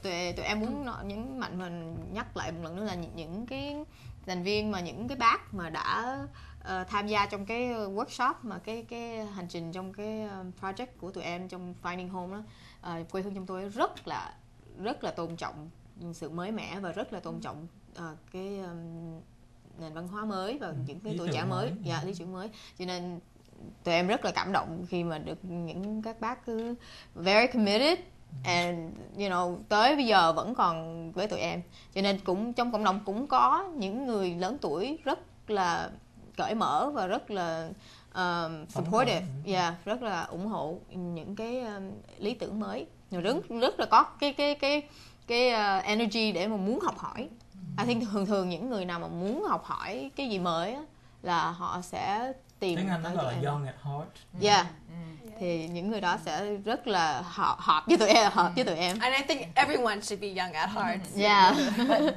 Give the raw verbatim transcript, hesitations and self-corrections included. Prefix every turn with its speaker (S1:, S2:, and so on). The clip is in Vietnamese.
S1: tụi tụi em muốn nói- nhấn mạnh mình nhắc lại một lần nữa là những, những cái thành viên mà những cái bác mà đã ờ, tham gia trong cái workshop mà cái cái hành trình trong cái um, project của tụi em trong Finding Home đó, ờ, quê hương trong tôi rất là rất là tôn trọng sự mới mẻ và rất là tôn trọng ờ, cái um, nền văn hóa mới và những cái
S2: Ý
S1: tuổi
S2: tưởng
S1: trẻ mới,
S2: mới.
S1: dạ lý tưởng mới, cho nên tụi em rất là cảm động khi mà được những các bác cứ very committed and you know tới bây giờ vẫn còn với tụi em, cho nên cũng trong cộng đồng cũng có những người lớn tuổi rất là cởi mở và rất là um, supportive, yeah, rất là ủng hộ những cái um, lý tưởng mới, rồi rất rất là có cái cái cái cái uh, energy để mà muốn học hỏi. I think thường thường những người nào mà muốn học hỏi cái gì mới á, là họ sẽ tìm
S2: Tiếng Anh nó
S1: tới
S2: gọi
S1: tụi
S2: là
S1: em.
S2: young at heart.
S1: Yeah. Thì những người đó sẽ rất là hợp hợp với tụi em, hợp với tụi em.
S3: And I think everyone should be young at heart.
S1: Yeah.